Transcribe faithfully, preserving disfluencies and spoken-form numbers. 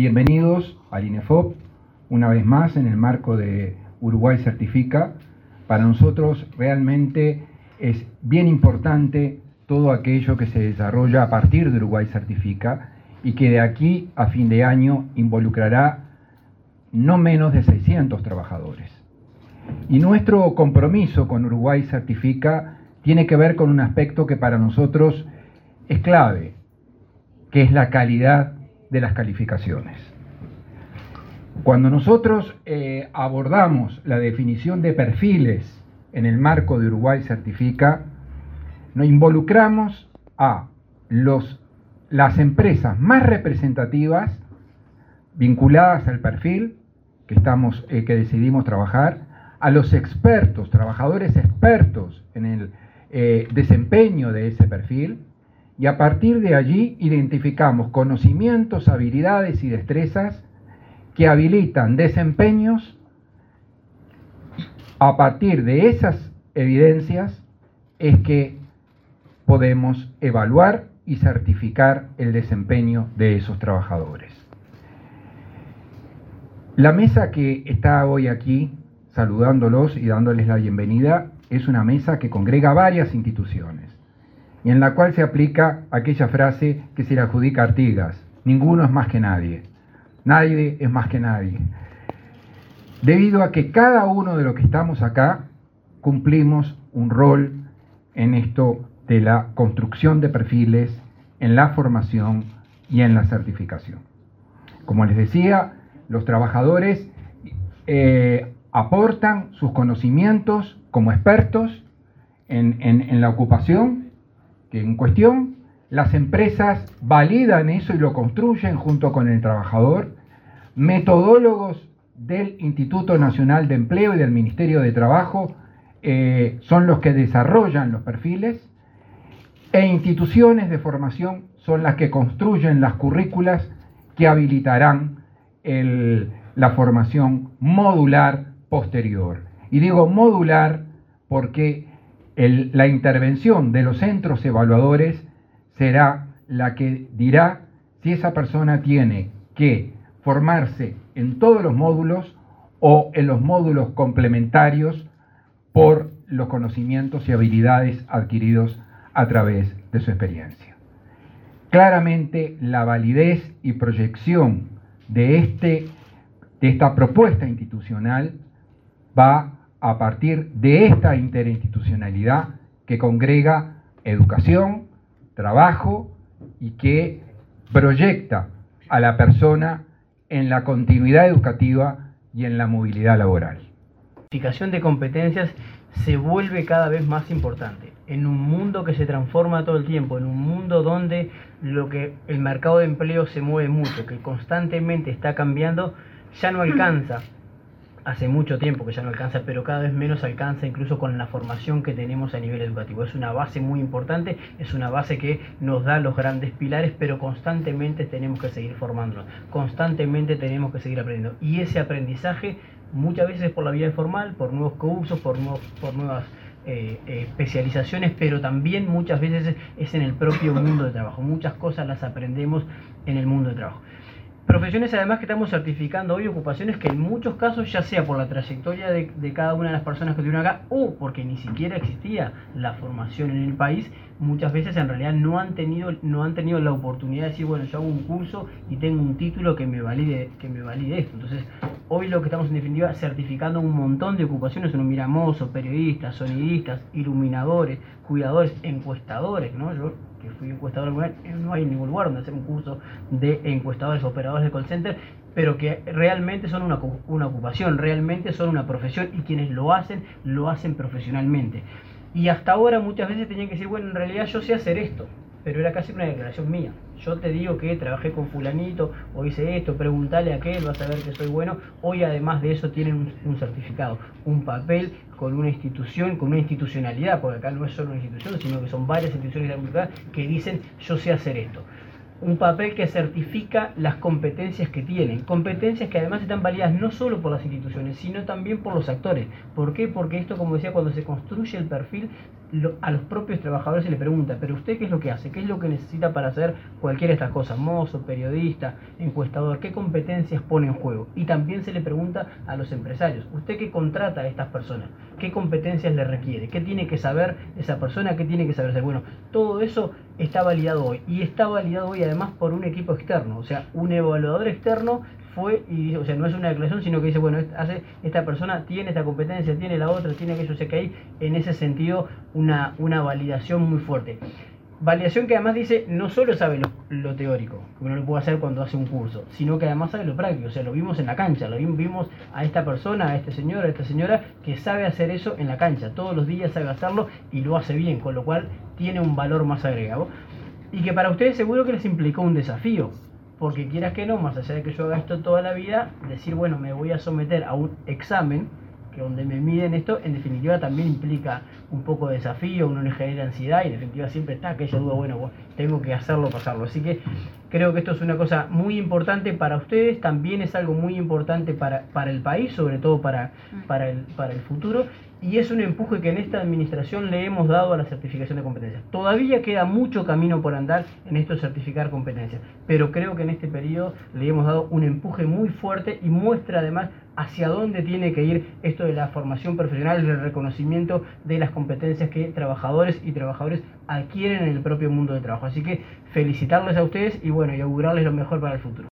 Bienvenidos al INEFOP, una vez más en el marco de Uruguay Certifica. Para nosotros realmente es bien importante todo aquello que se desarrolla a partir de Uruguay Certifica y que de aquí a fin de año involucrará no menos de seiscientos trabajadores. Y nuestro compromiso con Uruguay Certifica tiene que ver con un aspecto que para nosotros es clave, que es la calidad de las calificaciones. Cuando nosotros eh, abordamos la definición de perfiles en el marco de Uruguay Certifica, nos involucramos a los, las empresas más representativas vinculadas al perfil que, estamos, eh, que decidimos trabajar, a los expertos, trabajadores expertos en el eh, desempeño de ese perfil, y a partir de allí identificamos conocimientos, habilidades y destrezas que habilitan desempeños. A partir de esas evidencias es que podemos evaluar y certificar el desempeño de esos trabajadores. La mesa que está hoy aquí, saludándolos y dándoles la bienvenida, es una mesa que congrega varias instituciones y en la cual se aplica aquella frase que se le adjudica a Artigas: ninguno es más que nadie, nadie es más que nadie. Debido a que cada uno de los que estamos acá cumplimos un rol en esto de la construcción de perfiles, en la formación y en la certificación. Como les decía, los trabajadores eh, aportan sus conocimientos como expertos en, en, en la ocupación que en cuestión, las empresas validan eso y lo construyen junto con el trabajador. Metodólogos del Instituto Nacional de Empleo y del Ministerio de Trabajo eh, son los que desarrollan los perfiles, e instituciones de formación son las que construyen las currículas que habilitarán el, la formación modular posterior. Y digo modular porque El, la intervención de los centros evaluadores será la que dirá si esa persona tiene que formarse en todos los módulos o en los módulos complementarios por los conocimientos y habilidades adquiridos a través de su experiencia. Claramente la validez y proyección de, este, de esta propuesta institucional va a partir de esta interinstitucionalidad que congrega educación, trabajo y que proyecta a la persona en la continuidad educativa y en la movilidad laboral. La certificación de competencias se vuelve cada vez más importante en un mundo que se transforma todo el tiempo, en un mundo donde lo que el mercado de empleo se mueve mucho, que constantemente está cambiando. Ya no alcanza. Hace mucho tiempo que ya no alcanza, pero cada vez menos alcanza incluso con la formación que tenemos a nivel educativo. Es una base muy importante, es una base que nos da los grandes pilares, pero constantemente tenemos que seguir formándonos, constantemente tenemos que seguir aprendiendo. Y ese aprendizaje muchas veces es por la vía informal, por nuevos cursos, por, nuevos, por nuevas eh, eh, especializaciones, pero también muchas veces es en el propio mundo de trabajo. Muchas cosas las aprendemos en el mundo de trabajo. Profesiones además que estamos certificando hoy, ocupaciones que en muchos casos, ya sea por la trayectoria de, de cada una de las personas que estuvieron acá o porque ni siquiera existía la formación en el país, muchas veces en realidad no han tenido, no han tenido la oportunidad de decir, bueno, yo hago un curso y tengo un título que me valide, que me valide esto. Entonces, hoy lo que estamos en definitiva certificando un montón de ocupaciones, son miramozos, periodistas, sonidistas, iluminadores, cuidadores, encuestadores, ¿no? Yo que fui encuestador, no hay ningún lugar donde hacer un curso de encuestadores, operadores de call center, pero que realmente son una, una ocupación, realmente son una profesión, y quienes lo hacen, lo hacen profesionalmente. Y hasta ahora muchas veces tenían que decir, bueno, en realidad yo sé hacer esto, pero era casi una declaración mía. Yo te digo que trabajé con fulanito, o hice esto, preguntale a aquel, vas a ver que soy bueno. Hoy además de eso tienen un, un certificado, un papel con una institución, con una institucionalidad, porque acá no es solo una institución, sino que son varias instituciones que dicen, yo sé hacer esto. un papel que certifica las competencias que tienen, competencias que además están validadas no solo por las instituciones, sino también por los actores. ¿Por qué? Porque esto, como decía, cuando se construye el perfil, lo, a los propios trabajadores se les pregunta, pero usted qué es lo que hace, qué es lo que necesita para hacer cualquiera de estas cosas, mozo, periodista, encuestador, qué competencias pone en juego. Y también se le pregunta a los empresarios, usted qué contrata a estas personas, qué competencias le requiere, qué tiene que saber esa persona, qué tiene que saber hacer. Bueno, todo eso está validado hoy, y está validado hoy además por un equipo externo, o sea, un evaluador externo fue y, o sea, no es una declaración, sino que dice, bueno, hace, esta persona tiene esta competencia, tiene la otra, tiene aquello, o sea que hay en ese sentido una, una validación muy fuerte. Validación que además dice, no solo sabe lo, lo teórico, que uno lo puede hacer cuando hace un curso, sino que además sabe lo práctico, o sea, lo vimos en la cancha, lo vimos, vimos a esta persona, a este señor, a esta señora, que sabe hacer eso en la cancha, todos los días sabe hacerlo y lo hace bien, con lo cual tiene un valor más agregado. Y que para ustedes seguro que les implicó un desafío, porque quieras que no, más allá de que yo haga esto toda la vida, decir, bueno, me voy a someter a un examen, que donde me miden esto, en definitiva también implica un poco de desafío, uno le genera ansiedad y en definitiva siempre está aquella duda, bueno, bueno, tengo que hacerlo, pasarlo. Así que creo que esto es una cosa muy importante para ustedes, también es algo muy importante para, para el país, sobre todo para, para, el, para el futuro, y es un empuje que en esta administración le hemos dado a la certificación de competencias. Todavía queda mucho camino por andar en esto de certificar competencias, pero creo que en este periodo le hemos dado un empuje muy fuerte y muestra además hacia dónde tiene que ir esto de la formación profesional y el reconocimiento de las competencias que trabajadores y trabajadores adquieren en el propio mundo de trabajo. Así que felicitarles a ustedes y bueno, y augurarles lo mejor para el futuro.